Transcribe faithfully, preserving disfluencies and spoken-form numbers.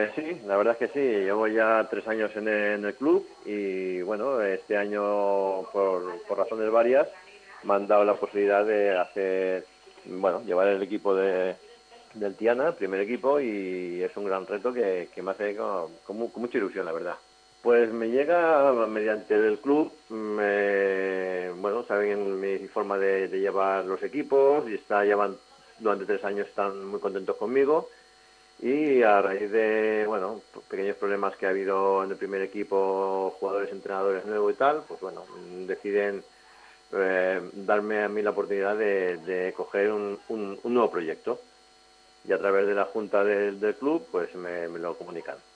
Pues sí, la verdad es que sí. Llevo ya tres años en el, en el club y bueno, este año por, por razones varias me han dado la posibilidad de hacer, bueno, llevar el equipo de, del Tiana, primer equipo, y es un gran reto que, que me hace con, con mu- con mucha ilusión, la verdad. Pues me llega mediante el club, me, bueno, saben mi forma de, de llevar los equipos y está llevan durante tres años están muy contentos conmigo y a raíz de, bueno, pequeños problemas que ha habido en el primer equipo, jugadores, entrenadores nuevos y tal, pues bueno, deciden eh, darme a mí la oportunidad de, de coger un, un, un nuevo proyecto y a través de la junta del, del club pues me, me lo comunican.